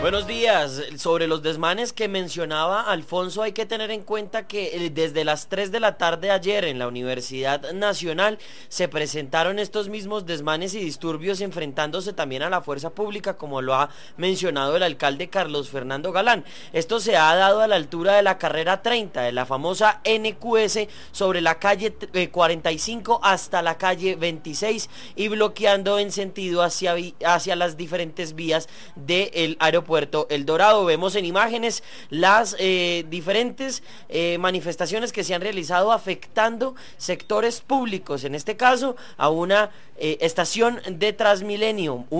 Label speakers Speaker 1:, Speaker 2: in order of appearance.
Speaker 1: Buenos días. Sobre los desmanes que mencionaba Alfonso, hay que tener en cuenta que desde las 3 de la tarde ayer en la Universidad Nacional se presentaron estos mismos desmanes y disturbios enfrentándose también a la fuerza pública, como lo ha mencionado el alcalde Carlos Fernando Galán. Esto se ha dado a la altura de la carrera 30, de la famosa NQS, sobre la calle 45 hasta la calle 26 y bloqueando en sentido hacia las diferentes vías del aeropuerto El Dorado. Vemos en imágenes las diferentes manifestaciones que se han realizado afectando sectores públicos, en este caso a una estación de Transmilenio.